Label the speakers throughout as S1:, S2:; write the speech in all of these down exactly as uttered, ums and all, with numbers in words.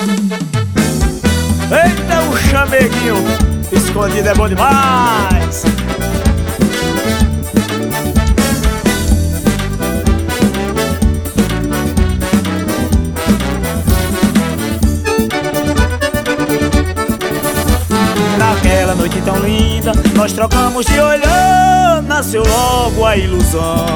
S1: Eita, o chameguinho escondido é bom demais. Naquela noite tão linda, nós trocamos de olhar, nasceu logo a ilusão.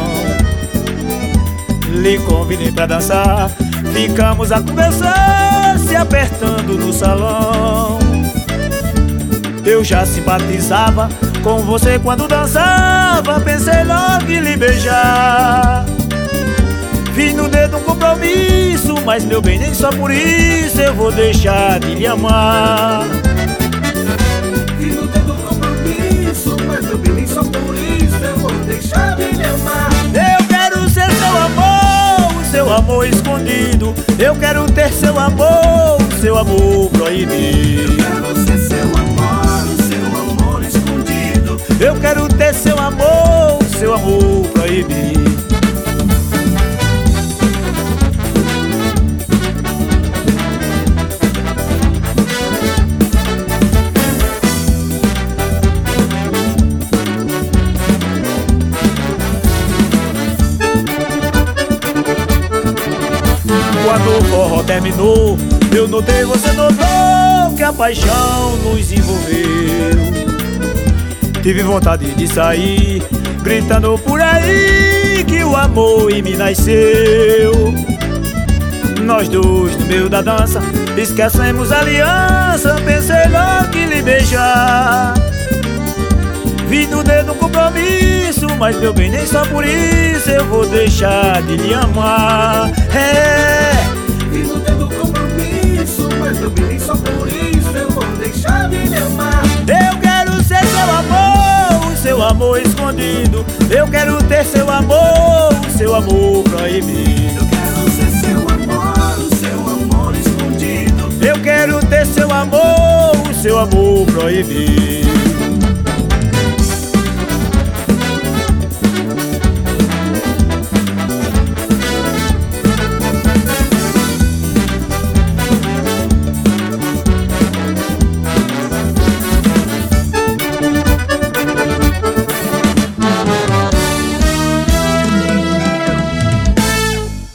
S1: Lhe convidei pra dançar, ficamos a conversar, se apertando no salão. Eu já simpatizava com você quando dançava, pensei logo em lhe beijar. Vi no dedo um compromisso, mas meu bem, nem só por isso eu vou deixar de lhe amar.
S2: Vi no dedo um compromisso, mas meu bem, nem só por isso eu vou deixar de lhe amar.
S1: Eu quero ser seu amor, o seu amor escondido. Eu quero ter seu amor, o seu amor proibido.
S2: Eu quero ser seu amor, o seu amor escondido.
S1: Eu quero ter seu amor, o seu amor proibido. Quando o forró terminou, eu notei, você notou que a paixão nos envolveu. Tive vontade de sair, gritando por aí que o amor em mim nasceu. Nós dois no meio da dança, esquecemos a aliança, pensei logo em lhe beijar. Vi no dedo um compromisso, mas meu bem, nem só por isso eu vou deixar de lhe amar. É.
S2: Vi no dedo um compromisso, mas meu bem, nem só por isso eu vou deixar de lhe amar.
S1: Eu quero ser seu amor, o seu amor escondido. Eu quero ter seu amor, o seu amor proibido.
S2: Eu quero ser seu amor, o seu amor escondido.
S1: Eu quero ter seu amor, o seu amor proibido.